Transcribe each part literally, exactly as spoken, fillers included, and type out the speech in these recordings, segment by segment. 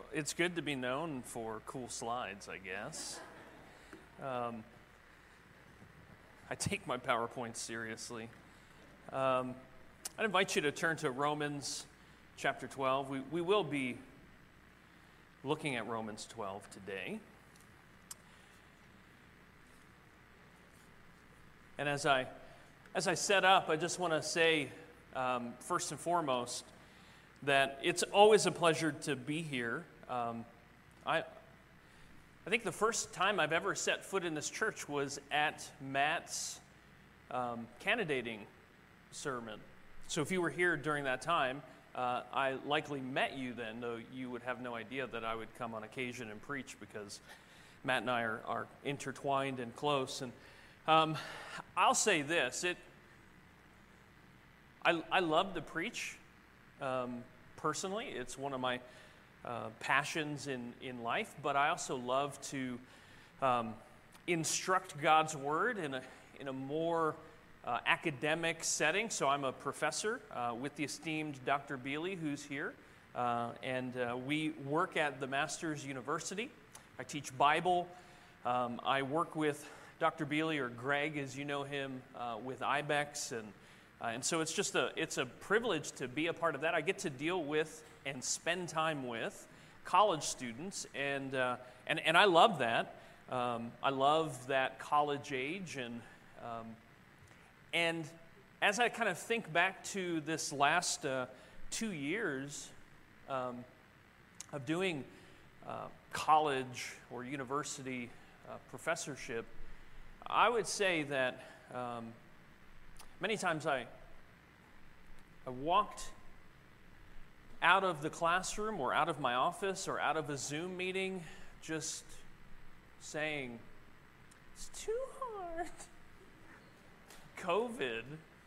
it's good to be known for cool slides, I guess. Um, I take my PowerPoint seriously. Um, I'd invite you to turn to Romans chapter twelve. We, we will be looking at Romans twelve today. And as I, as I set up, I just want to say, um, first and foremost, that it's always a pleasure to be here. Um, I, I think the first time I've ever set foot in this church was at Matt's um, candidating sermon. So if you were here during that time, uh, I likely met you then, though you would have no idea that I would come on occasion and preach because Matt and I are, are intertwined and close. And um, I'll say this, it, I, I love to preach. Um, personally, it's one of my uh, passions in, in life, but I also love to um, instruct God's Word in a, in a more uh, academic setting. So I'm a professor uh, with the esteemed Doctor Beely, who's here, uh, and uh, we work at the Masters University. I teach Bible. Um, I work with Doctor Beely, or Greg, as you know him, uh, with I B E X, and Uh, and so it's just a it's a privilege to be a part of that. I get to deal with and spend time with college students, and uh, and and I love that. Um, I love that college age, and um, and as I kind of think back to this last uh, two years um, of doing uh, college or university uh, professorship, I would say that. Um, Many times I, I walked out of the classroom or out of my office or out of a Zoom meeting just saying, it's too hard. COVID,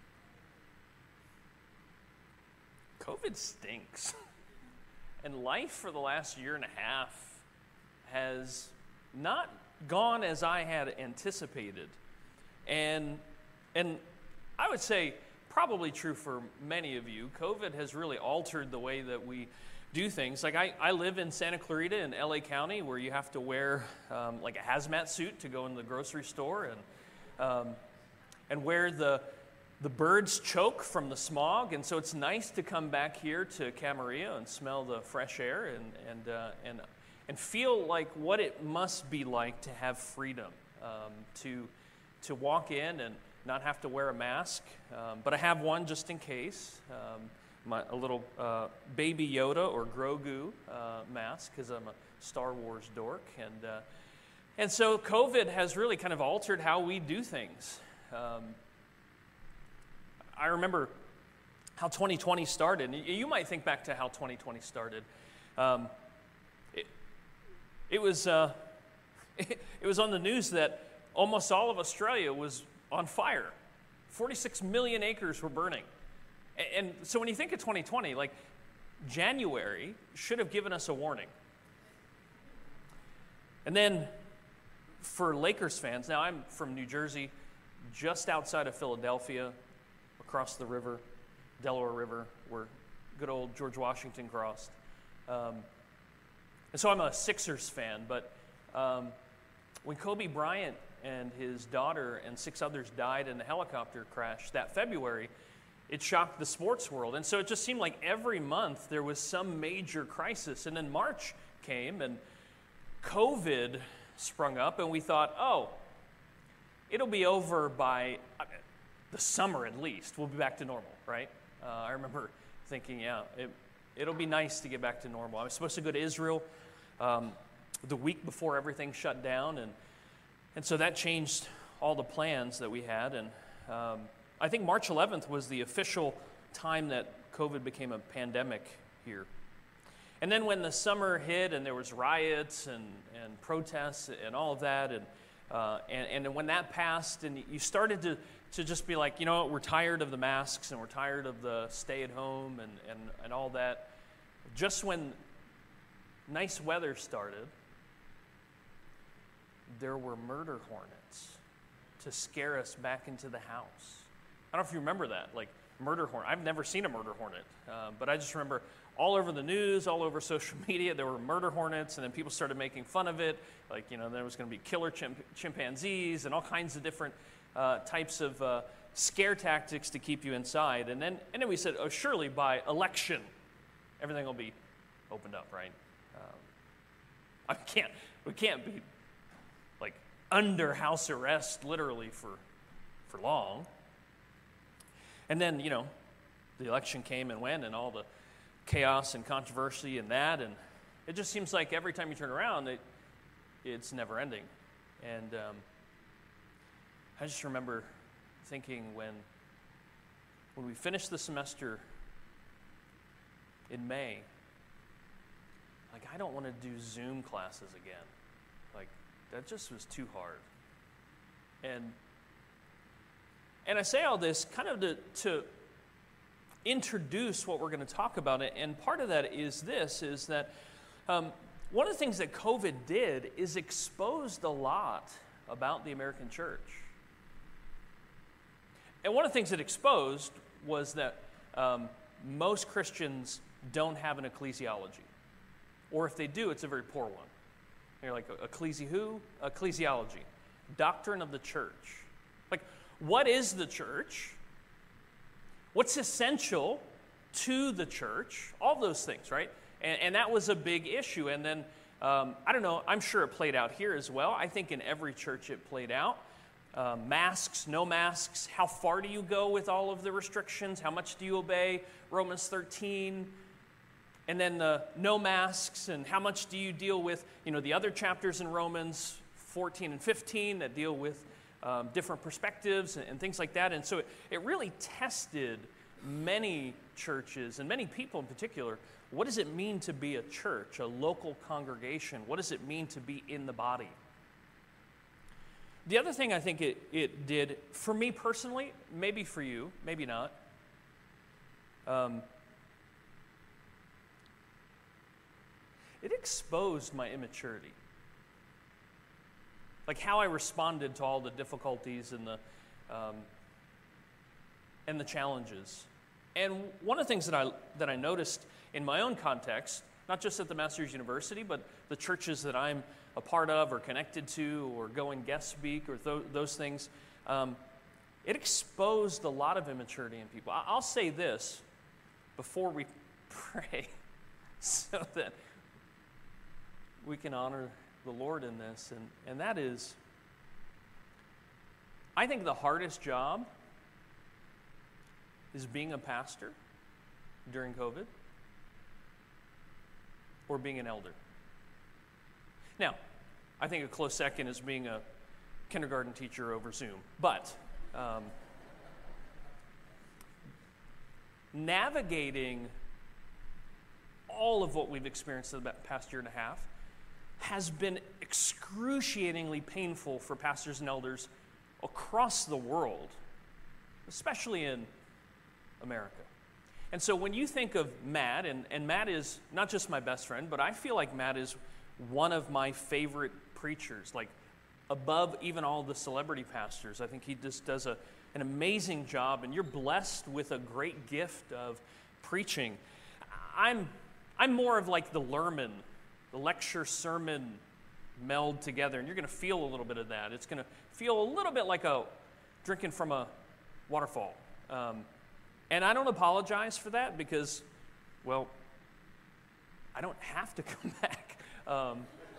COVID stinks. And life for the last year and a half has not gone as I had anticipated. And, and, I would say probably true for many of you. COVID has really altered the way that we do things. Like I, I live in Santa Clarita in L A County, where you have to wear um, like a hazmat suit to go in the grocery store, and um, and where the the birds choke from the smog. And so it's nice to come back here to Camarillo and smell the fresh air and and uh, and and feel like what it must be like to have freedom, um, to to walk in and not have to wear a mask, um, but I have one just in case, um, my, a little uh, Baby Yoda or Grogu uh, mask, because I'm a Star Wars dork, and uh, and so COVID has really kind of altered how we do things. Um, I remember how twenty twenty started. You might think back to how twenty twenty started. Um, it, it was uh, it, it was on the news that almost all of Australia was on fire. forty-six million acres were burning. And, and so when you think of twenty twenty, like January should have given us a warning. And then for Lakers fans, now I'm from New Jersey, just outside of Philadelphia, across the river, Delaware River, where good old George Washington crossed. Um, and so I'm a Sixers fan, but um, when Kobe Bryant and his daughter and six others died in the helicopter crash that February, it shocked the sports world. And so it just seemed like every month there was some major crisis. And then March came and COVID sprung up, and we thought, oh, it'll be over by the summer at least. We'll be back to normal, right? Uh, I remember thinking, yeah, it, it'll be nice to get back to normal. I was supposed to go to Israel um, the week before everything shut down, and And so that changed all the plans that we had. And um, I think March eleventh was the official time that COVID became a pandemic here. And then when the summer hit and there was riots and, and protests and all of that, and, uh, and and when that passed and you started to, to just be like, you know what, we're tired of the masks and we're tired of the stay at home and, and, and all that. Just when nice weather started, there were murder hornets to scare us back into the house. I don't know if you remember that. Like murder hornet. I've never seen a murder hornet, uh, but I just remember all over the news, all over social media, there were murder hornets, and then people started making fun of it. Like, you know, there was going to be killer chimp- chimpanzees and all kinds of different uh, types of uh, scare tactics to keep you inside. And then, and then we said, oh, surely by election, everything will be opened up, right? Um, I can't, we can't be like under house arrest literally for for long. And then, you know, the election came and went, and all the chaos and controversy and that, and it just seems like every time you turn around, it, it's never ending. And um, I just remember thinking when when we finished the semester in May, like, I don't want to do Zoom classes again. Like, that just was too hard. And and I say all this kind of to, to introduce what we're going to talk about. And part of that is this, is that um, one of the things that COVID did is exposed a lot about the American church. And one of the things it exposed was that um, most Christians don't have an ecclesiology. Or if they do, it's a very poor one. You're like, ecclesi who? Ecclesiology. Doctrine of the church. Like, what is the church? What's essential to the church? All those things, right? And, and that was a big issue. And then, um, I don't know, I'm sure it played out here as well. I think in every church it played out. Uh, masks, no masks. How far do you go with all of the restrictions? How much do you obey? Romans thirteen. And then the no masks, and how much do you deal with, you know, the other chapters in Romans fourteen and fifteen that deal with um, different perspectives and, and things like that. And so it, it really tested many churches and many people in particular. What does it mean to be a church, a local congregation? What does it mean to be in the body? The other thing I think it, it did, for me personally, maybe for you, maybe not, um, it exposed my immaturity. Like how I responded to all the difficulties and the um, and the challenges. And one of the things that I that I noticed in my own context, not just at the Masters University, but the churches that I'm a part of or connected to or go and guest speak or th- those things, um, it exposed a lot of immaturity in people. I- I'll say this before we pray so that we can honor the Lord in this, and, and that is, I think the hardest job is being a pastor during COVID or being an elder. Now, I think a close second is being a kindergarten teacher over Zoom, but um, navigating all of what we've experienced in the past year and a half has been excruciatingly painful for pastors and elders across the world, especially in America. And so when you think of Matt, and, and Matt is not just my best friend, but I feel like Matt is one of my favorite preachers, like above even all the celebrity pastors. I think he just does a, an amazing job, and you're blessed with a great gift of preaching. I'm, I'm more of like the Lerman, the lecture sermon meld together, and you're going to feel a little bit of that. It's going to feel a little bit like a drinking from a waterfall. Um, and I don't apologize for that because, well, I don't have to come back. Um,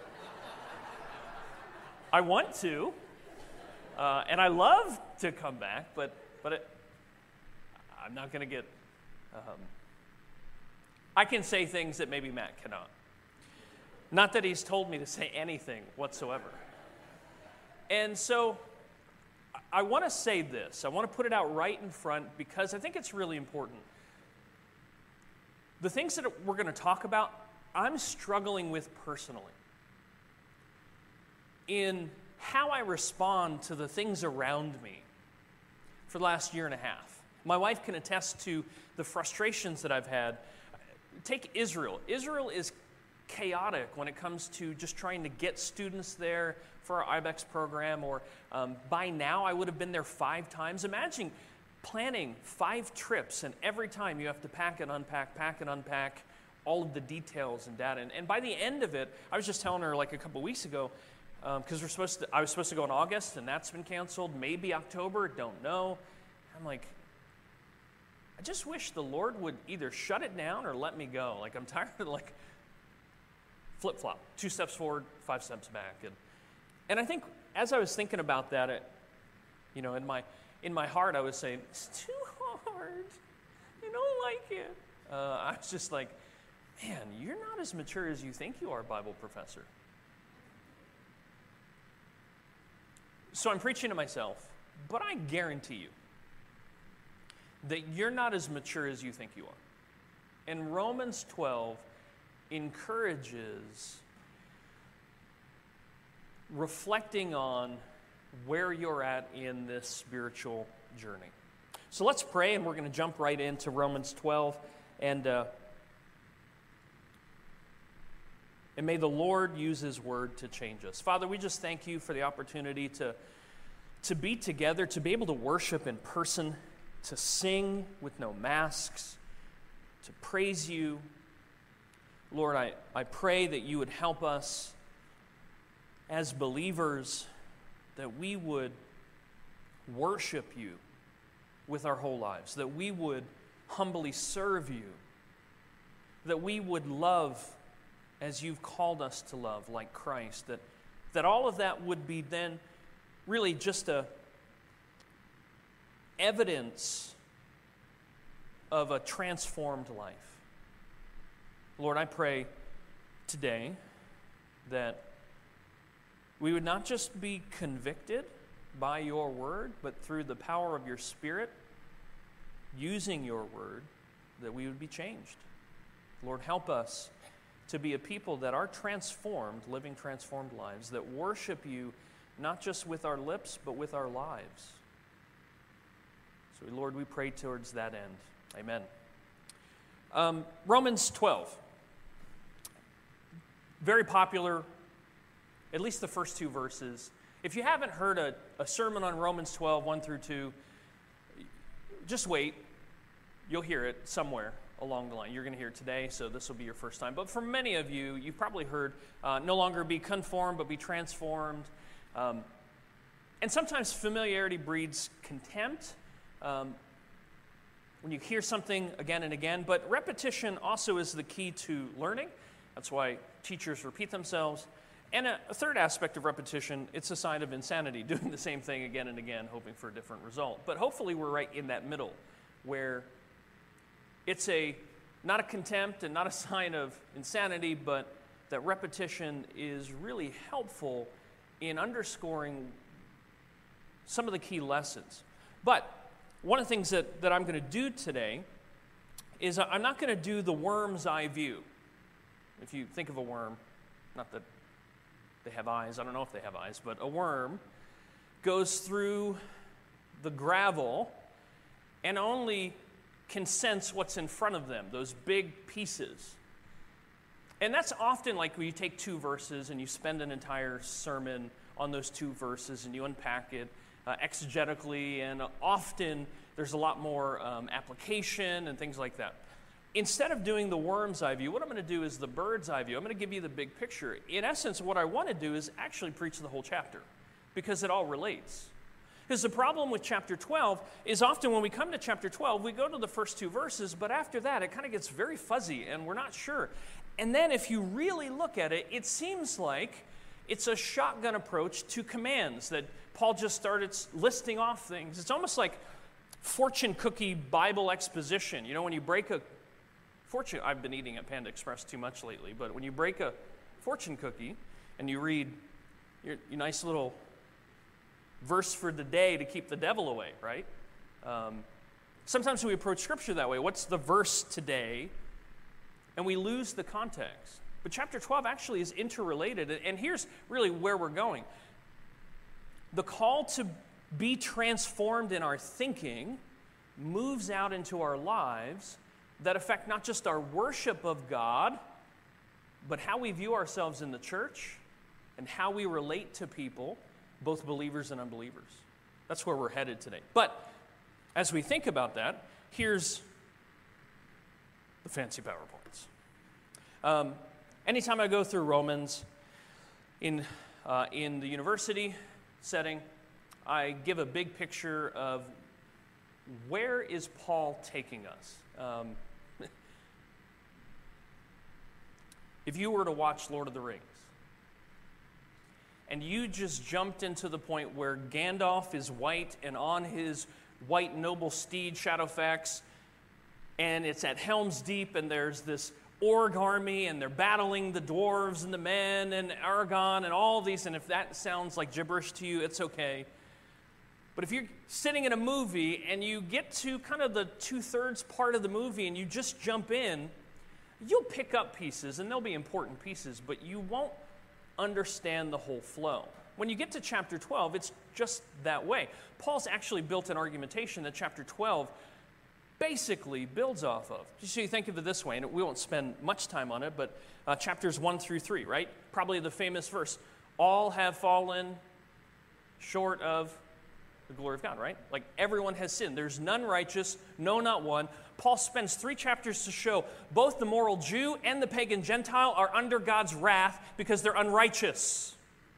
I want to, uh, and I love to come back, but but it, I'm not going to get. Um, I can say things that maybe Matt cannot. Not that he's told me to say anything whatsoever. And so I want to say this. I want to put it out right in front because I think it's really important. The things that we're going to talk about, I'm struggling with personally in how I respond to the things around me for the last year and a half. My wife can attest to the frustrations that I've had. Take Israel. Israel is chaotic when it comes to just trying to get students there for our I B E X program, or um, by now I would have been there five times. Imagine planning five trips, and every time you have to pack and unpack, pack and unpack all of the details and data. And, and by the end of it, I was just telling her like a couple weeks ago, because um, we're supposed to, I was supposed to go in August, and that's been canceled. Maybe October, don't know. I'm like, I just wish the Lord would either shut it down or let me go. Like, I'm tired of like flip-flop, two steps forward, five steps back. And and I think as I was thinking about that, it, you know, in my in my heart, I was saying, it's too hard. I don't like it. Uh, I was just like, man, you're not as mature as you think you are, Bible professor. So I'm preaching to myself, but I guarantee you that you're not as mature as you think you are. And Romans twelve encourages reflecting on where you're at in this spiritual journey. So let's pray, and we're going to jump right into Romans twelve, and uh, and may the Lord use His word to change us. Father, we just thank you for the opportunity to, to be together, to be able to worship in person, to sing with no masks, to praise you. Lord, I, I pray that you would help us as believers, that we would worship you with our whole lives, that we would humbly serve you, that we would love as you've called us to love, like Christ, that, that all of that would be then really just a evidence of a transformed life. Lord, I pray today that we would not just be convicted by your word, but through the power of your Spirit, using your word, that we would be changed. Lord, help us to be a people that are transformed, living transformed lives, that worship you not just with our lips, but with our lives. So, Lord, we pray towards that end. Amen. Um, Romans twelve. Very popular, at least the first two verses. If you haven't heard a, a sermon on Romans twelve, one through two, just wait. You'll hear it somewhere along the line. You're going to hear it today, so this will be your first time. But for many of you, you've probably heard uh, no longer be conformed, but be transformed. Um, and sometimes familiarity breeds contempt. Um, when you hear something again and again, but repetition also is the key to learning. That's why teachers repeat themselves. And a, a third aspect of repetition, it's a sign of insanity, doing the same thing again and again, hoping for a different result. But hopefully we're right in that middle, where it's a not a contempt and not a sign of insanity, but that repetition is really helpful in underscoring some of the key lessons. But one of the things that, that I'm going to do today is I'm not going to do the worm's eye view. If you think of a worm, not that they have eyes, I don't know if they have eyes, but a worm goes through the gravel and only can sense what's in front of them, those big pieces. And that's often like when you take two verses and you spend an entire sermon on those two verses and you unpack it uh, exegetically, and often there's a lot more um, application and things like that. Instead of doing the worm's eye view, what I'm going to do is the bird's eye view. I'm going to give you the big picture. In essence, what I want to do is actually preach the whole chapter, because it all relates. Because the problem with chapter twelve is often when we come to chapter twelve, we go to the first two verses, but after that, it kind of gets very fuzzy, and we're not sure. And then if you really look at it, it seems like it's a shotgun approach to commands, that Paul just started listing off things. It's almost like fortune cookie Bible exposition. You know, when you break a fortune, I've been eating at Panda Express too much lately, but when you break a fortune cookie and you read your, your nice little verse for the day to keep the devil away, right? Um, sometimes we approach Scripture that way. What's the verse today? And we lose the context. But chapter twelve actually is interrelated, and here's really where we're going. The call to be transformed in our thinking moves out into our lives that affect not just our worship of God, but how we view ourselves in the church and how we relate to people, both believers and unbelievers. That's where we're headed today. But as we think about that, here's the fancy PowerPoints. Um, anytime I go through Romans in, uh, in the university setting, I give a big picture of where is Paul taking us. Um, if you were to watch Lord of the Rings, and you just jumped into the point where Gandalf is white and on his white noble steed, Shadowfax, and it's at Helm's Deep, and there's this orc army, and they're battling the dwarves and the men and Aragorn and all these, and if that sounds like gibberish to you, it's okay. But if you're sitting in a movie and you get to kind of the two-thirds part of the movie and you just jump in, you'll pick up pieces, and they'll be important pieces, but you won't understand the whole flow. When you get to chapter twelve, it's just that way. Paul's actually built an argumentation that chapter twelve basically builds off of. So you think of it this way, and we won't spend much time on it, but uh, chapters one through three, right? Probably the famous verse, all have fallen short of the glory of God, right? Like everyone has sinned. There's none righteous, no, not one. Paul spends three chapters to show both the moral Jew and the pagan Gentile are under God's wrath because they're unrighteous.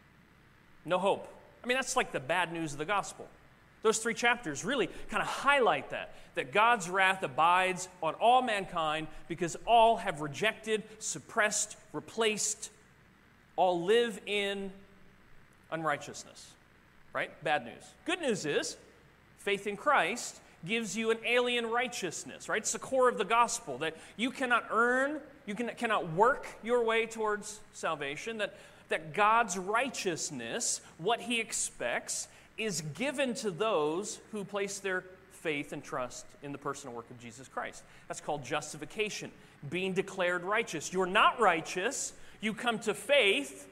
No hope. I mean, that's like the bad news of the gospel. Those three chapters really kind of highlight that, that God's wrath abides on all mankind because all have rejected, suppressed, replaced, all live in unrighteousness. Right? Bad news. Good news is, faith in Christ gives you an alien righteousness, right? It's the core of the gospel, that you cannot earn, you can, cannot work your way towards salvation, that, that God's righteousness, what he expects, is given to those who place their faith and trust in the personal work of Jesus Christ. That's called justification, being declared righteous. You're not righteous, you come to faith,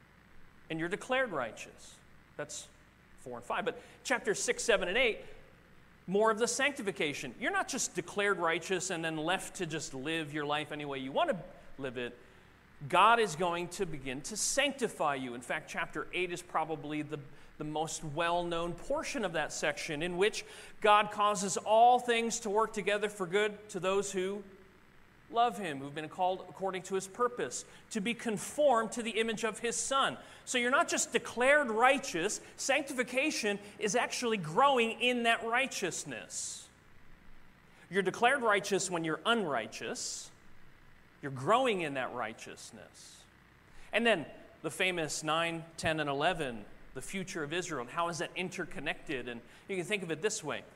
and you're declared righteous. That's four and five. But chapter six, seven, and eight, more of the sanctification. You're not just declared righteous and then left to just live your life any way you want to live it. God is going to begin to sanctify you. In fact, chapter eight is probably the, the most well-known portion of that section, in which God causes all things to work together for good to those who love him, who've been called according to his purpose, to be conformed to the image of his Son. So you're not just declared righteous. Sanctification is actually growing in that righteousness. You're declared righteous when you're unrighteous. You're growing in that righteousness. And then the famous nine, ten, and eleven, the future of Israel, and how is that interconnected? And you can think of it this way.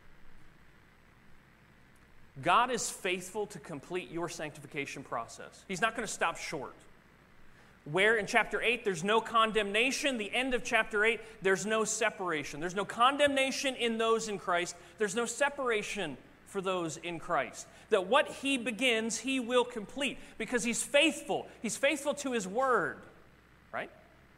God is faithful to complete your sanctification process. He's not going to stop short. Where in chapter eight there's no condemnation, the end of chapter eight, there's no separation. There's no condemnation in those in Christ. There's no separation for those in Christ. That what he begins, he will complete because he's faithful. He's faithful to his word, right?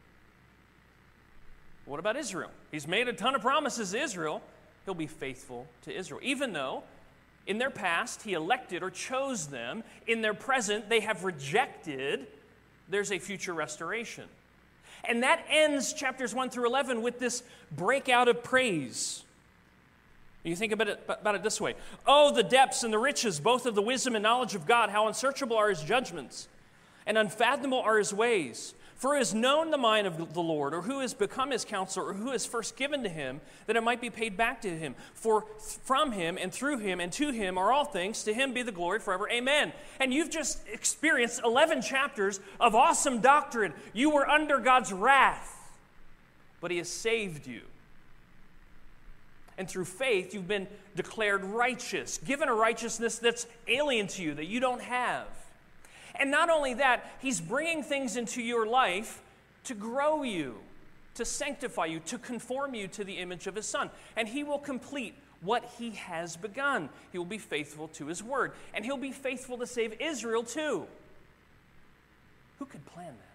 What about Israel? He's made a ton of promises to Israel. He'll be faithful to Israel, even though in their past, he elected or chose them. In their present, they have rejected. There's a future restoration. And that ends chapters one through eleven with this breakout of praise. You think about it, about it this way. Oh, the depths and the riches, both of the wisdom and knowledge of God. How unsearchable are his judgments, and unfathomable are his ways. For who has known the mind of the Lord, or who has become his counselor, or who is first given to him, that it might be paid back to him? For from him and through him and to him are all things. To him be the glory forever. Amen. And you've just experienced eleven chapters of awesome doctrine. You were under God's wrath, but he has saved you. And through faith, you've been declared righteous, given a righteousness that's alien to you, that you don't have. And not only that, he's bringing things into your life to grow you, to sanctify you, to conform you to the image of his Son. And he will complete what he has begun. He will be faithful to his word. And he'll be faithful to save Israel too. Who could plan that?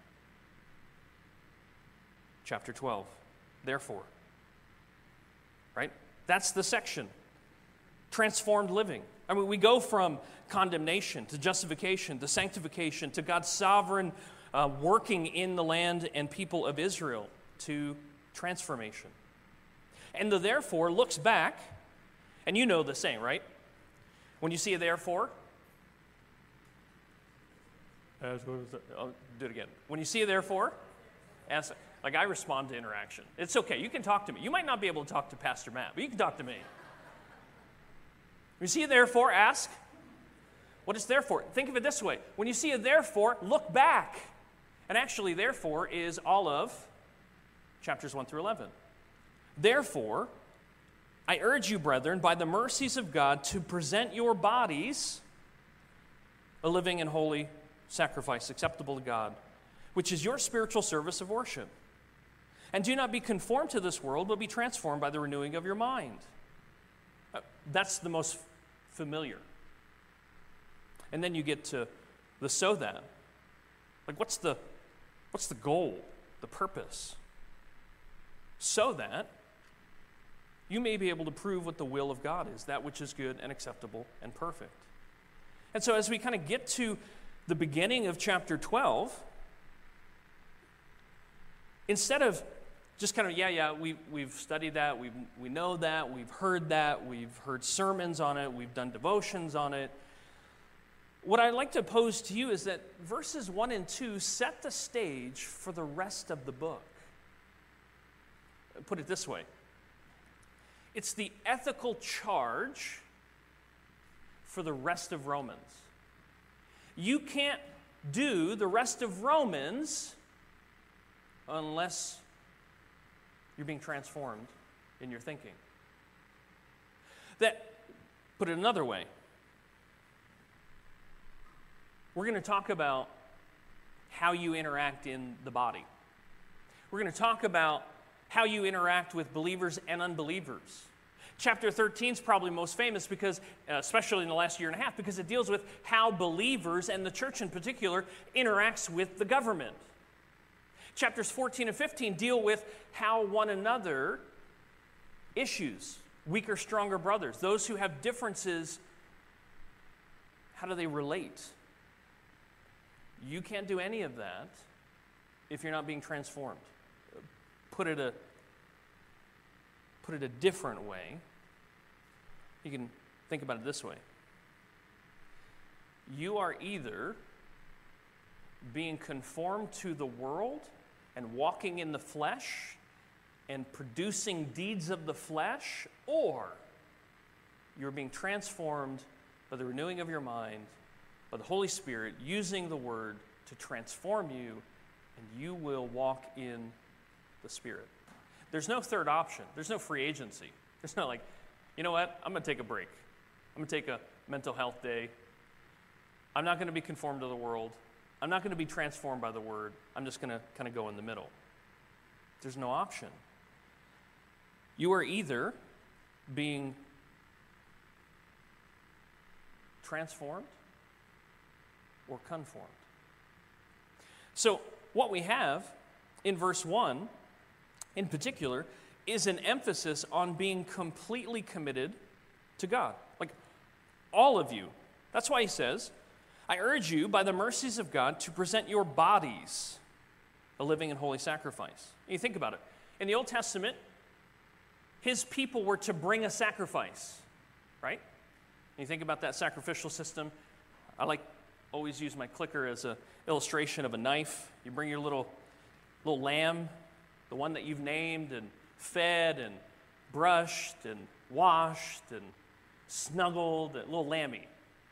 Chapter twelve, therefore. Right? That's the section. Transformed living. I mean, we go from condemnation to justification to sanctification to God's sovereign uh, working in the land and people of Israel to transformation. And the therefore looks back And you know the saying, right? When you see a therefore, I'll do it again. When you see a therefore, ask, like I respond to interaction. It's okay. You can talk to me. You might not be able to talk to Pastor Matt, but you can talk to me. When you see a therefore, ask, what is therefore? Think of it this way. When you see a therefore, look back. And actually, therefore is all of chapters one through eleven. Therefore, I urge you, brethren, by the mercies of God, to present your bodies a living and holy sacrifice acceptable to God, which is your spiritual service of worship. And do not be conformed to this world, but be transformed by the renewing of your mind. Uh, that's the most familiar. And then you get to the so that. Like what's the what's the goal, the purpose? So that you may be able to prove what the will of God is, that which is good and acceptable and perfect. And so as we kind of get to the beginning of chapter twelve, instead of just kind of, yeah, yeah, we, we've studied that, we we know that, we've heard that, we've heard sermons on it, we've done devotions on it, what I'd like to pose to you is that verses one and two set the stage for the rest of the book. Put it this way. It's the ethical charge for the rest of Romans. You can't do the rest of Romans unless you're being transformed in your thinking. That, put it another way, we're going to talk about how you interact in the body. We're going to talk about how you interact with believers and unbelievers. Chapter thirteen is probably most famous because, uh, especially in the last year and a half, because it deals with how believers, and the church in particular, interacts with the government. Chapters fourteen and fifteen deal with how one another issues, weaker, stronger brothers, those who have differences, how do they relate? You can't do any of that if you're not being transformed. Put it a put it a different way. You can think about it this way. You are either being conformed to the world and walking in the flesh and producing deeds of the flesh, or you're being transformed by the renewing of your mind, by the Holy Spirit, using the Word to transform you, and you will walk in the Spirit. There's no third option. There's no free agency. There's not like, you know what, I'm going to take a break. I'm going to take a mental health day. I'm not going to be conformed to the world. I'm not going to be transformed by the Word. I'm just going to kind of go in the middle. There's no option. You are either being transformed or conformed. So what we have in verse one, in particular, is an emphasis on being completely committed to God. Like, all of you. That's why he says, I urge you, by the mercies of God, to present your bodies a living and holy sacrifice. And you think about it. In the Old Testament, his people were to bring a sacrifice, right? And you think about that sacrificial system. I like always use my clicker as an illustration of a knife. You bring your little little lamb, the one that you've named and fed and brushed and washed and snuggled, a little lammy.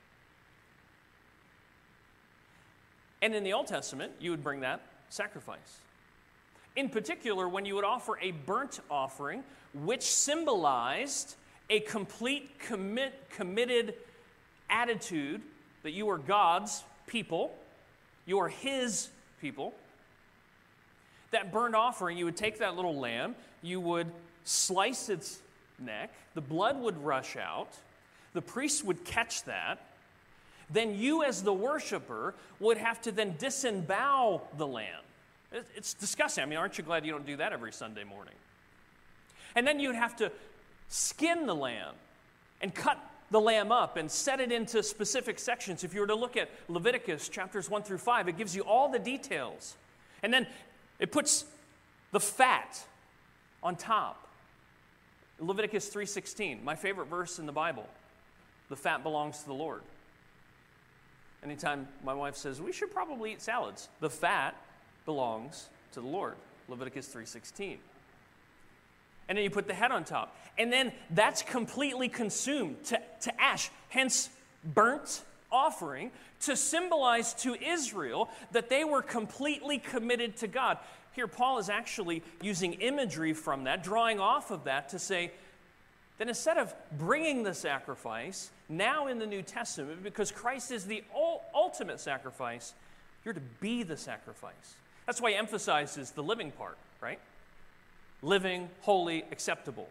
And in the Old Testament, you would bring that sacrifice. In particular, when you would offer a burnt offering, which symbolized a complete commit, committed attitude that you are God's people, you are his people. That burnt offering, you would take that little lamb, you would slice its neck, the blood would rush out, the priest would catch that, then you as the worshiper would have to then disembowel the lamb. It's disgusting. I mean, aren't you glad you don't do that every Sunday morning? And then you'd have to skin the lamb and cut the lamb up and set it into specific sections. If you were to look at Leviticus chapters one through five, it gives you all the details. And then it puts the fat on top. Leviticus three sixteen, my favorite verse in the Bible. The fat belongs to the Lord. Anytime my wife says, we should probably eat salads, the fat belongs to the Lord. Leviticus three sixteen. And then you put the head on top. And then that's completely consumed to, to ash. Hence, burnt offering to symbolize to Israel that they were completely committed to God. Here, Paul is actually using imagery from that, drawing off of that to say that instead of bringing the sacrifice, now in the New Testament, because Christ is the ultimate sacrifice, you're to be the sacrifice. That's why he emphasizes the living part, right? Living, holy, acceptable.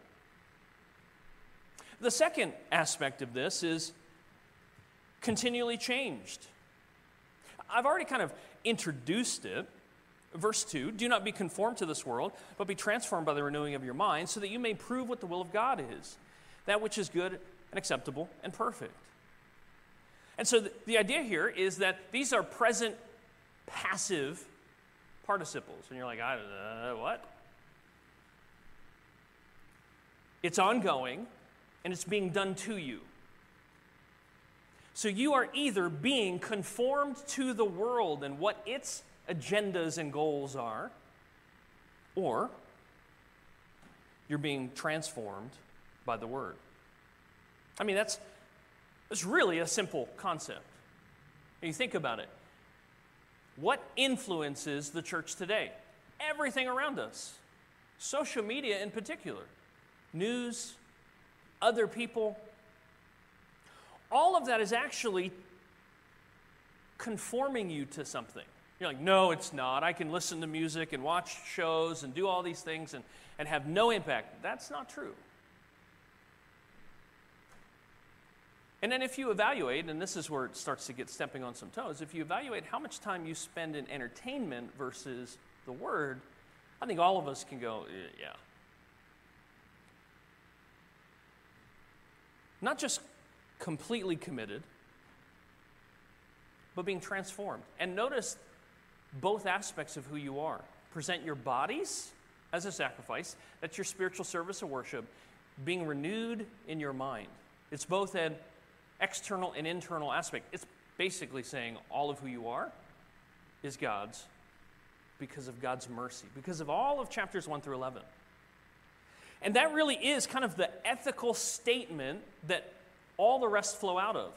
The second aspect of this is continually changed. I've already kind of introduced it. Verse two, do not be conformed to this world, but be transformed by the renewing of your mind, so that you may prove what the will of God is, that which is good and acceptable and perfect. And so the, the idea here is that these are present passive participles. And you're like, I don't know, what? It's ongoing, and it's being done to you. So you are either being conformed to the world and what its agendas and goals are, or you're being transformed by the Word. I mean, that's, that's really a simple concept. When you think about it, what influences the church today? Everything around us. Social media in particular. News, other people. All of that is actually conforming you to something. You're like, no, it's not. I can listen to music and watch shows and do all these things and, and have no impact. That's not true. And then if you evaluate, and this is where it starts to get stepping on some toes, if you evaluate how much time you spend in entertainment versus the Word, I think all of us can go, yeah. Not just completely committed, but being transformed. And notice both aspects of who you are. Present your bodies as a sacrifice. That's your spiritual service of worship. Being renewed in your mind. It's both an external and internal aspect. It's basically saying all of who you are is God's because of God's mercy, because of all of chapters one through eleven. And that really is kind of the ethical statement that all the rest flow out of.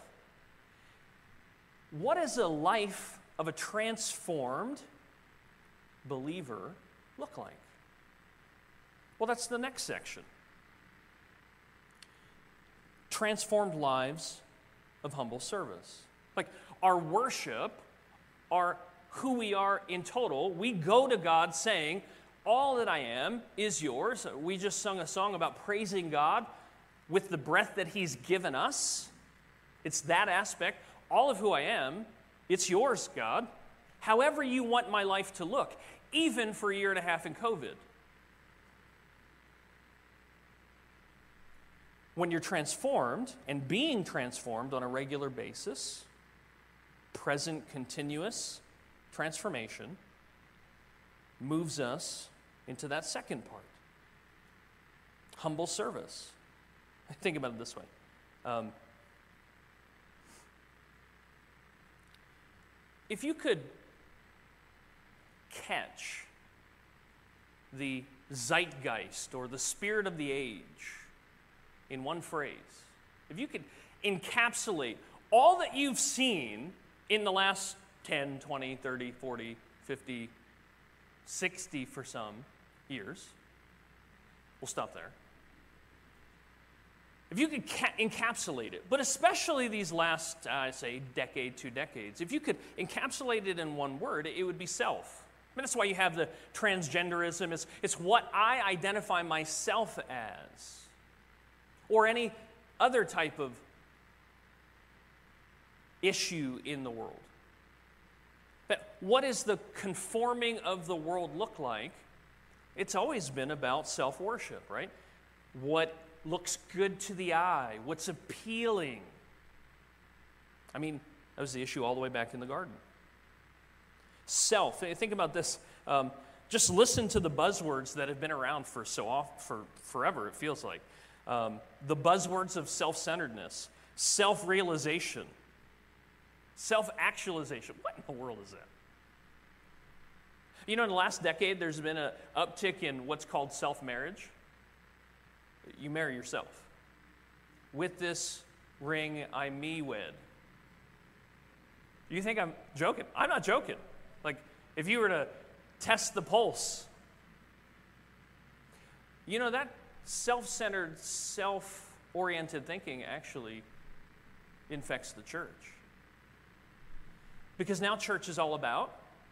What does a life of a transformed believer look like? Well, that's the next section. Transformed lives of humble service. Like our worship, our who we are in total, we go to God saying, all that I am is yours. We just sung a song about praising God with the breath that He's given us. It's that aspect. All of who I am, it's yours, God. However you want my life to look, even for a year and a half in COVID. When you're transformed and being transformed on a regular basis, present continuous transformation moves us into that second part. Humble service. Think about it this way. Um, if you could catch the zeitgeist or the spirit of the age in one phrase, if you could encapsulate all that you've seen in the last ten, twenty, thirty, forty, fifty, sixty for some years, we'll stop there. If you could ca- encapsulate it, but especially these last, uh, I say, decade, two decades, if you could encapsulate it in one word, it would be self. I mean, that's why you have the transgenderism. It's, it's what I identify myself as. Or any other type of issue in the world. But what does the conforming of the world look like? It's always been about self-worship, right? What looks good to the eye, what's appealing. I mean, that was the issue all the way back in the garden. Self, think about this. Um, just listen to the buzzwords that have been around for so off, for forever, it feels like. Um, the buzzwords of self-centeredness, self-realization, self-actualization. What in the world is that? You know, in the last decade, there's been an uptick in what's called self-marriage. You marry yourself. With this ring, I me wed. You think I'm joking? I'm not joking. Like, if you were to test the pulse, you know, that self-centered, self-oriented thinking actually infects the church. Because now church is all about,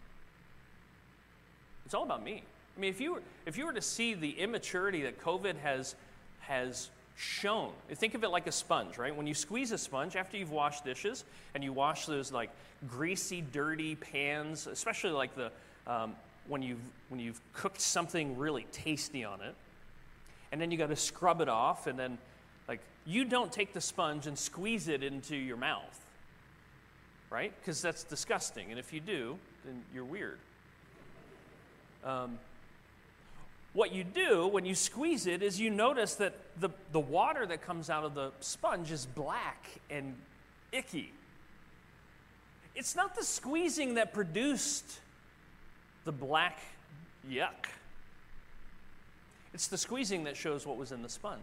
it's all about me. I mean, if you were, if you were to see the immaturity that COVID has, has shown, think of it like a sponge, right? When you squeeze a sponge after you've washed dishes and you wash those like greasy, dirty pans, especially like the, um, when you've, when you've cooked something really tasty on it, and then you got to scrub it off, and then like you don't take the sponge and squeeze it into your mouth, right? Because that's disgusting, and if you do, then you're weird. Um, what you do when you squeeze it is you notice that the, the water that comes out of the sponge is black and icky. It's not the squeezing that produced the black yuck. It's the squeezing that shows what was in the sponge.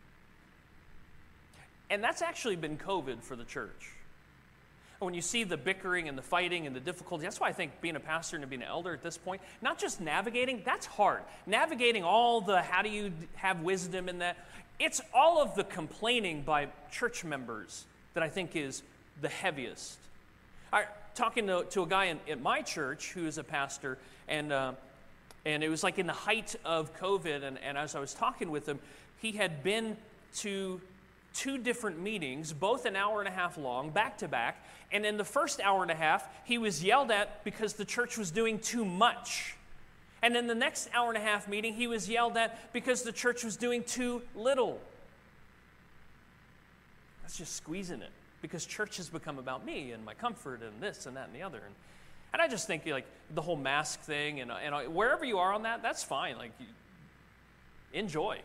And that's actually been COVID for the church. When you see the bickering and the fighting and the difficulty, that's why I think being a pastor and being an elder at this point, not just navigating, that's hard. Navigating all the how do you have wisdom in that, it's all of the complaining by church members that I think is the heaviest. I, talking to, to a guy in, at my church who is a pastor, and uh, and it was like in the height of COVID, and, and as I was talking with him, he had been to two different meetings, both an hour and a half long, back to back, and in the first hour and a half, he was yelled at because the church was doing too much. And in the next hour and a half meeting, he was yelled at because the church was doing too little. That's just squeezing it, because church has become about me and my comfort and this and that and the other. And, and I just think like the whole mask thing, and, and wherever you are on that, that's fine. Like, enjoy.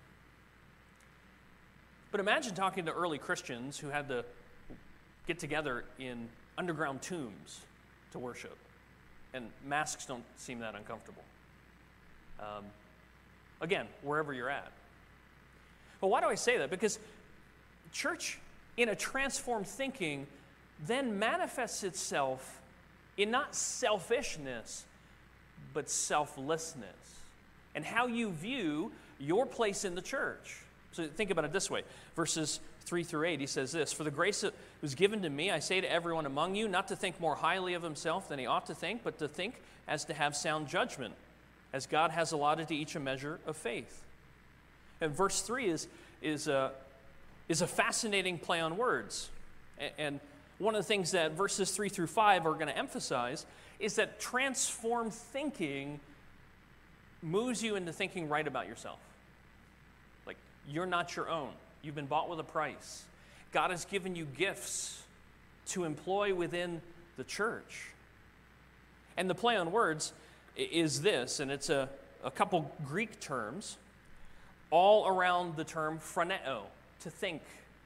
But imagine talking to early Christians who had to get together in underground tombs to worship. And masks don't seem that uncomfortable. Um, again, wherever you're at. But why do I say that? Because church, in a transformed thinking, then manifests itself in not selfishness, but selflessness. And how you view your place in the church. So think about it this way. Verses three through eight, he says this: "For the grace that was given to me, I say to everyone among you, not to think more highly of himself than he ought to think, but to think as to have sound judgment, as God has allotted to each a measure of faith." And verse three is, is, a, is a fascinating play on words. And one of the things that verses three through five are going to emphasize is that transformed thinking moves you into thinking right about yourself. Like, you're not your own. You've been bought with a price. God has given you gifts to employ within the church. And the play on words is this, and it's a, a couple Greek terms all around the term phroneo, to think.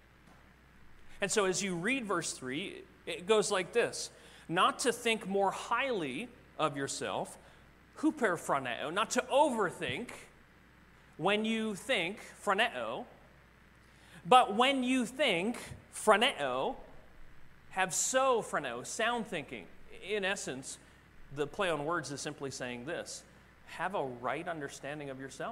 And so as you read verse three, it goes like this: not to think more highly of yourself, huperphroneo, not to overthink when you think phroneo, but when you think phroneo, have so phroneo, sound thinking. In essence, the play on words is simply saying this: have a right understanding of yourself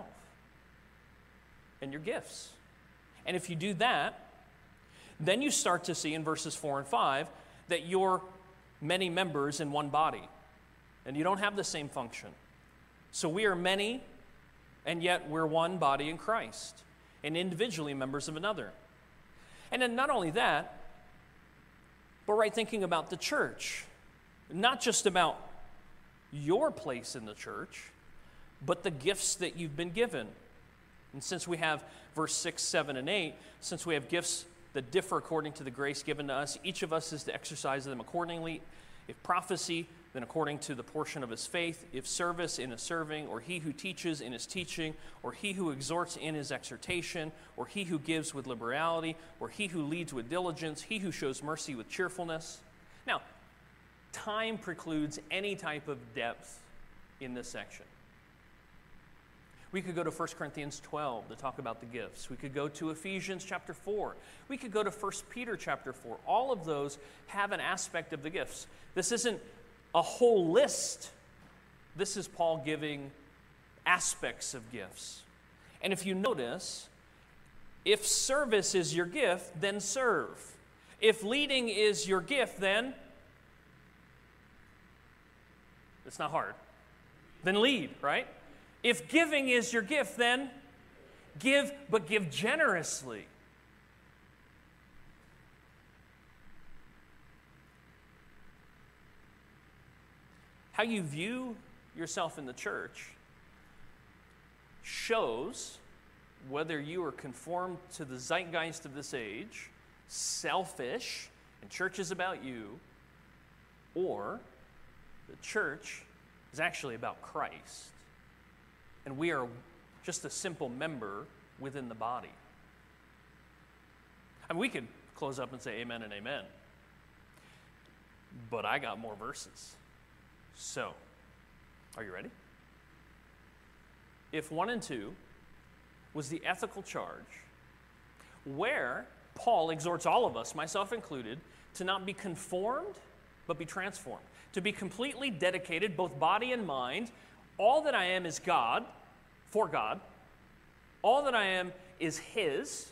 and your gifts. And if you do that, then you start to see in verses four and five that you're many members in one body, and you don't have the same function. So we are many, and yet we're one body in Christ, and individually members of another. And then not only that, but right thinking about the church, not just about your place in the church, but the gifts that you've been given. And since we have verse six, seven, and eight, since we have gifts that differ according to the grace given to us, each of us is to exercise them accordingly. If prophecy, then according to the portion of his faith, if service in his serving, or he who teaches in his teaching, or he who exhorts in his exhortation, or he who gives with liberality, or he who leads with diligence, he who shows mercy with cheerfulness. Now, time precludes any type of depth in this section. We could go to First Corinthians twelve to talk about the gifts. We could go to Ephesians chapter four. We could go to First Peter chapter four. All of those have an aspect of the gifts. This isn't a whole list. This is Paul giving aspects of gifts. And if you notice, if service is your gift, then serve. If leading is your gift, then it's not hard. Then lead, right? If giving is your gift, then give, but give generously. How you view yourself in the church shows whether you are conformed to the zeitgeist of this age, selfish, and church is about you, or the church is actually about Christ. And we are just a simple member within the body. I mean, we could close up and say amen and amen. But I got more verses. So, are you ready? If one and two was the ethical charge, where Paul exhorts all of us, myself included, to not be conformed, but be transformed. To be completely dedicated, both body and mind. All that I am is God, for God. All that I am is His.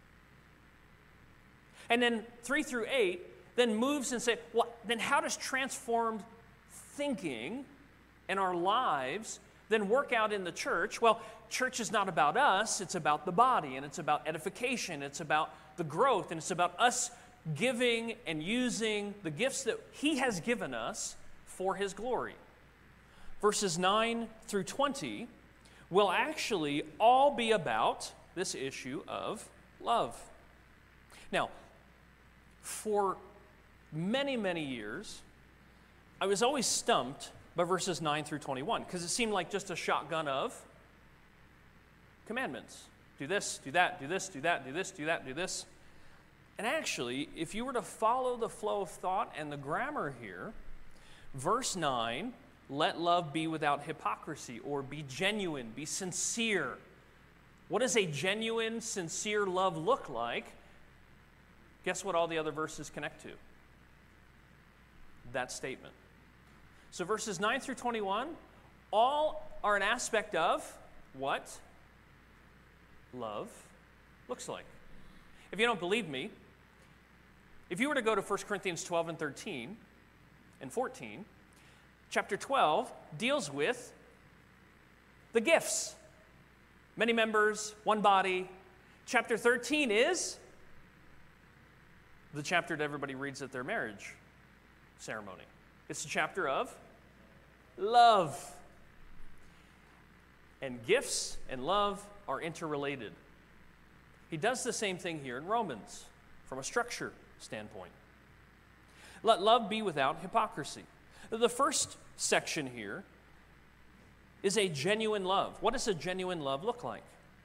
And then three through eight then moves and say, well, then how does transformed thinking and our lives then work out in the church? Well, church is not about us, it's about the body, and it's about edification, it's about the growth, and it's about us giving and using the gifts that He has given us for His glory. Verses nine through twenty will actually all be about this issue of love. Now, for many, many years, I was always stumped by verses nine through twenty-one because it seemed like just a shotgun of commandments. Do this, do that, do this, do that, do this, do that, do this. And actually, if you were to follow the flow of thought and the grammar here, verse nine, let love be without hypocrisy, or be genuine, be sincere. What does a genuine, sincere love look like? Guess what all the other verses connect to? That statement. So verses nine through twenty-one, all are an aspect of what love looks like. If you don't believe me, if you were to go to First Corinthians twelve and thirteen and fourteen, chapter twelve deals with the gifts. Many members, one body. Chapter thirteen is the chapter that everybody reads at their marriage ceremony. It's a chapter of love. And gifts and love are interrelated. He does the same thing here in Romans from a structure standpoint. Let love be without hypocrisy. The first section here is a genuine love. What does a genuine love look like?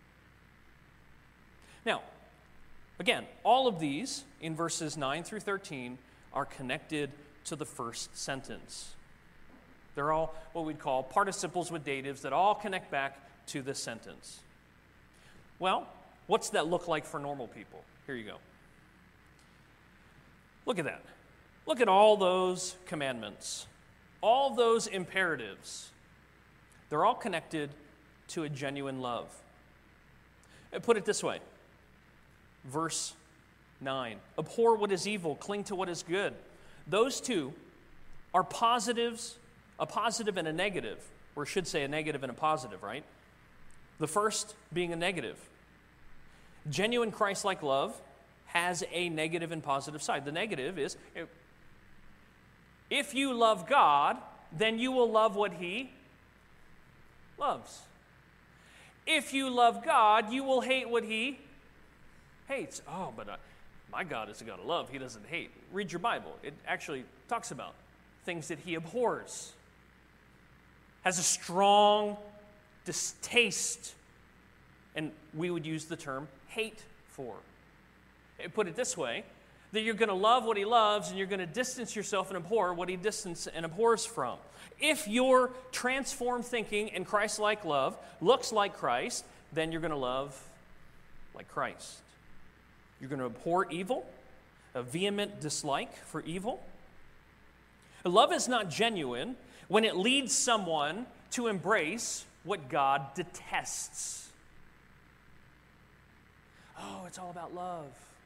Now, again, all of these in verses nine through thirteen are connected to the first sentence. They're all what we'd call participles with datives that all connect back to this sentence. Well, what's that look like for normal people? Here you go. Look at that. Look at all those commandments, all those imperatives. They're all connected to a genuine love. Put it this way. Verse nine. Abhor what is evil, cling to what is good. Those two are positives, a positive and a negative, or I should say a negative and a positive, right? The first being a negative. Genuine Christ-like love has a negative and positive side. The negative is, if you love God, then you will love what He loves. If you love God, you will hate what He hates. Oh, but uh, my God is a God of love. He doesn't hate. Read your Bible. It actually talks about things that he abhors, has a strong distaste, and we would use the term hate for. Put it this way, that you're going to love what he loves and you're going to distance yourself and abhor what he distances and abhors from. If your transformed thinking and Christ-like love looks like Christ, then you're going to love like Christ. You're going to abhor evil, a vehement dislike for evil. Love is not genuine when it leads someone to embrace what God detests. Oh, it's all about love.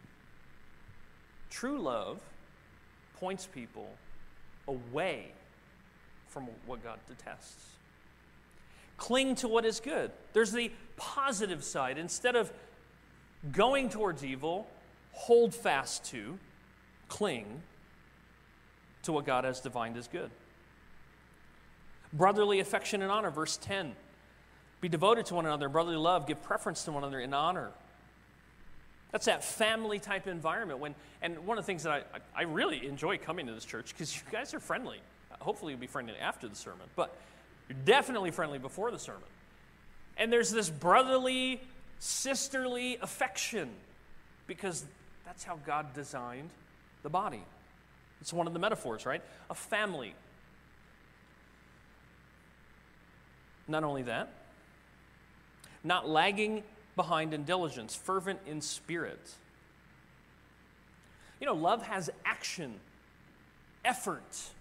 True love points people away from what God detests. Cling to what is good. There's the positive side. Instead of going towards evil, hold fast to, cling to what God has defined as good. Brotherly affection and honor, verse ten. Be devoted to one another in brotherly love. Give preference to one another in honor. That's that family type environment. When, and one of the things that I, I really enjoy coming to this church, because you guys are friendly. Hopefully you'll be friendly after the sermon, but you're definitely friendly before the sermon. And there's this brotherly, sisterly affection, because that's how God designed the body. It's one of the metaphors, right? A family. Not only that, not lagging behind in diligence, fervent in spirit. You know, love has action, effort.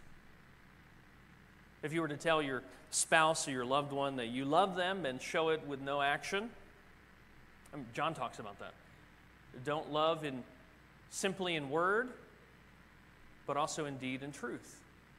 If you were to tell your spouse or your loved one that you love them and show it with no action, I mean, John talks about that. Don't love in simply in word, but also in deed and truth.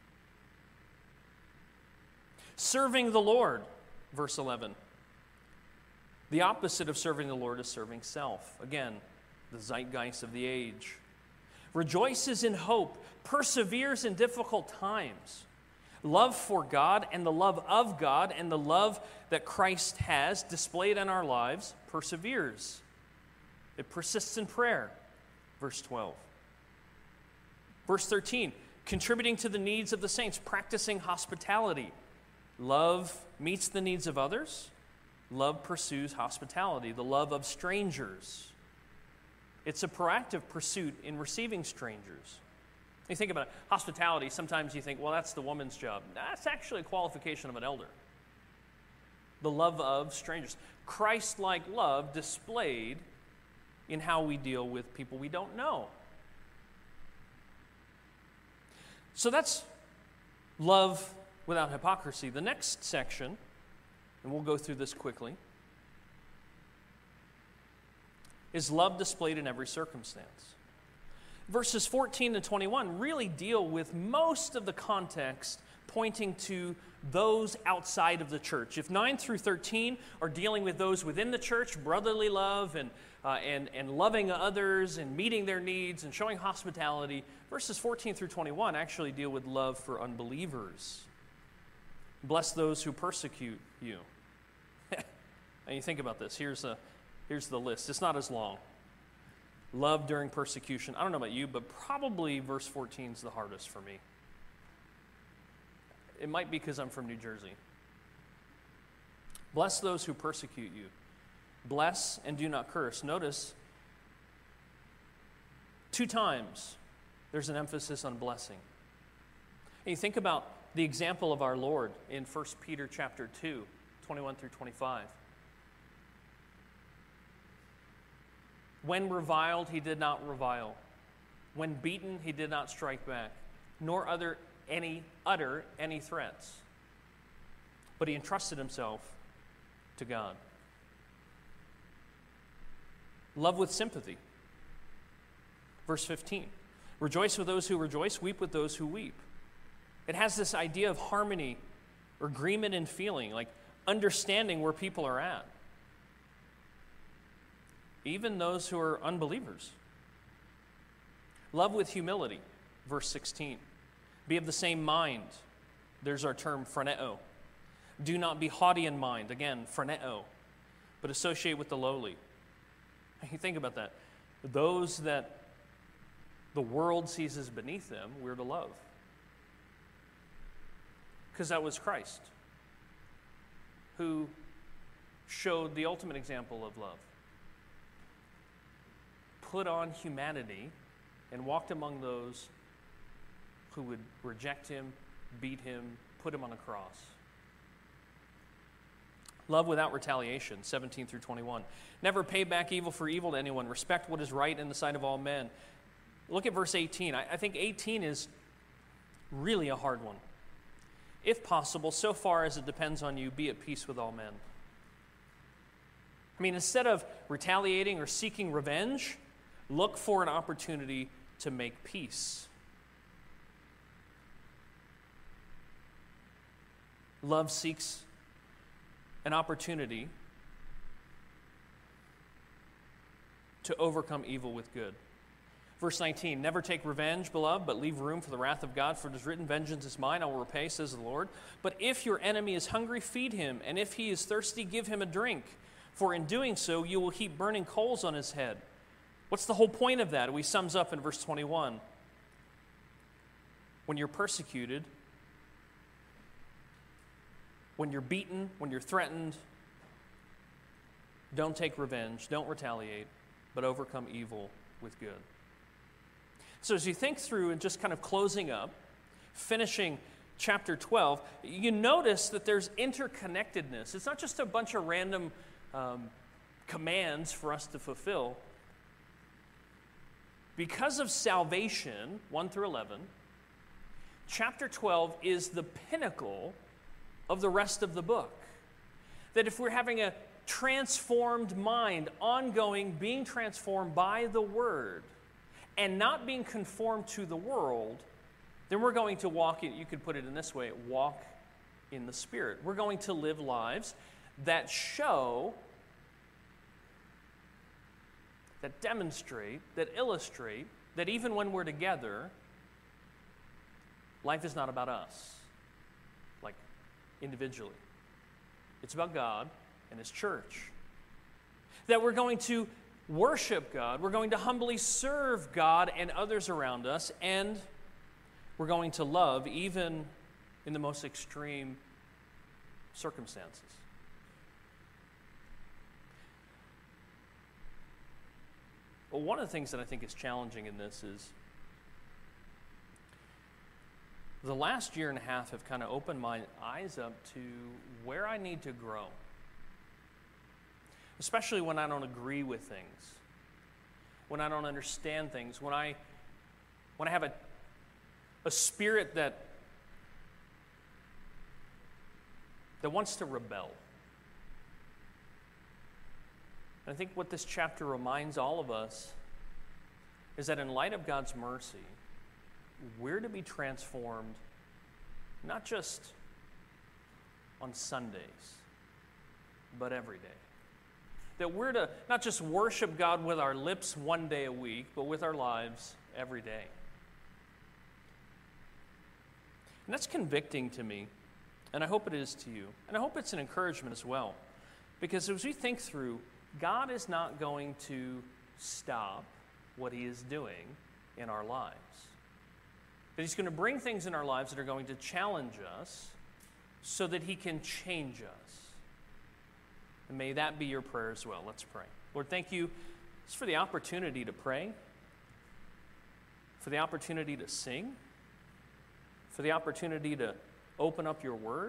Serving the Lord, verse eleven. The opposite of serving the Lord is serving self. Again, the zeitgeist of the age. Rejoices in hope, perseveres in difficult times. Love for God and the love of God and the love that Christ has displayed in our lives perseveres. It persists in prayer. Verse twelve. Verse thirteen, contributing to the needs of the saints, practicing hospitality. Love meets the needs of others. Love pursues hospitality, the love of strangers. It's a proactive pursuit in receiving strangers. You think about it, hospitality, sometimes you think, well, that's the woman's job. That's actually a qualification of an elder. The love of strangers. Christ-like love displayed in how we deal with people we don't know. So that's love without hypocrisy. The next section, and we'll go through this quickly, is love displayed in every circumstance. Verses fourteen to twenty-one really deal with most of the context pointing to those outside of the church. If nine through thirteen are dealing with those within the church, brotherly love and, uh, and, and loving others and meeting their needs and showing hospitality, verses fourteen through twenty-one actually deal with love for unbelievers. Bless those who persecute you. And you think about this. Here's, a, here's the list. It's not as long. Love during persecution. I don't know about you, but probably verse fourteen is the hardest for me. It might be because I'm from New Jersey. Bless those who persecute you. Bless and do not curse. Notice, two times there's an emphasis on blessing. And you think about the example of our Lord in First Peter chapter two, twenty-one through twenty-five. When reviled, he did not revile. When beaten, he did not strike back, nor utter any, utter any threats. But he entrusted himself to God. Love with sympathy. Verse fifteen. Rejoice with those who rejoice, weep with those who weep. It has this idea of harmony or agreement in feeling, like understanding where people are at. Even those who are unbelievers. Love with humility, verse sixteen. Be of the same mind. There's our term, phroneo. Do not be haughty in mind, again, phroneo, but associate with the lowly. You think about that. Those that the world sees as beneath them, we're to love. Because that was Christ, who showed the ultimate example of love. Put on humanity and walked among those who would reject him, beat him, put him on a cross. Love without retaliation, seventeen through twenty-one. Never pay back evil for evil to anyone. Respect what is right in the sight of all men. Look at verse eighteen. I, I think eighteen is really a hard one. If possible, so far as it depends on you, be at peace with all men. I mean, instead of retaliating or seeking revenge, look for an opportunity to make peace. Love seeks an opportunity to overcome evil with good. Verse nineteen, never take revenge, beloved, but leave room for the wrath of God, for it is written, vengeance is mine, I will repay, says the Lord. But if your enemy is hungry, feed him, and if he is thirsty, give him a drink, for in doing so you will heap burning coals on his head. What's the whole point of that? We sums up in verse twenty-one. When you're persecuted, when you're beaten, when you're threatened, don't take revenge, don't retaliate, but overcome evil with good. So as you think through and just kind of closing up, finishing chapter twelve, you notice that there's interconnectedness. It's not just a bunch of random um, commands for us to fulfill. Because of salvation, one through eleven, chapter twelve is the pinnacle of the rest of the book. That if we're having a transformed mind, ongoing, being transformed by the Word, and not being conformed to the world, then we're going to walk in, you could put it in this way, walk in the Spirit. We're going to live lives that show, that demonstrate, that illustrate, that even when we're together, life is not about us, like individually. It's about God and His church. That we're going to worship God, we're going to humbly serve God and others around us, and we're going to love even in the most extreme circumstances. Well, one of the things that I think is challenging in this is the last year and a half have kind of opened my eyes up to where I need to grow. Especially when I don't agree with things, when I don't understand things, when I when I have a, a spirit that, that wants to rebel. And I think what this chapter reminds all of us is that in light of God's mercy, we're to be transformed not just on Sundays, but every day. That we're to not just worship God with our lips one day a week, but with our lives every day. And that's convicting to me, and I hope it is to you. And I hope it's an encouragement as well. Because as we think through, God is not going to stop what He is doing in our lives. That He's going to bring things in our lives that are going to challenge us so that He can change us. And may that be your prayer as well. Let's pray. Lord, thank you just for the opportunity to pray, for the opportunity to sing, for the opportunity to open up your word.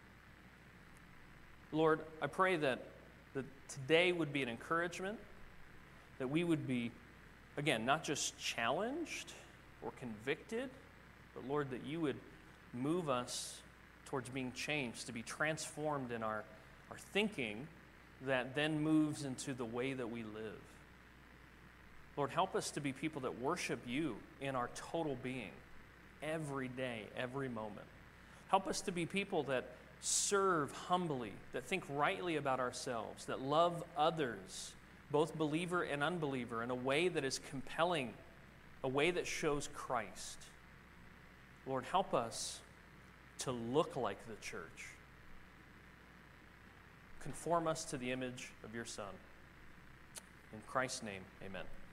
Lord, I pray that, that today would be an encouragement, that we would be, again, not just challenged or convicted, but Lord, that you would move us towards being changed, to be transformed in our, our thinking, that then moves into the way that we live. Lord, help us to be people that worship you in our total being, every day, every moment. Help us to be people that serve humbly, that think rightly about ourselves, that love others, both believer and unbeliever, in a way that is compelling, a way that shows Christ. Lord, help us to look like the church. Conform us to the image of your Son. In Christ's name, amen.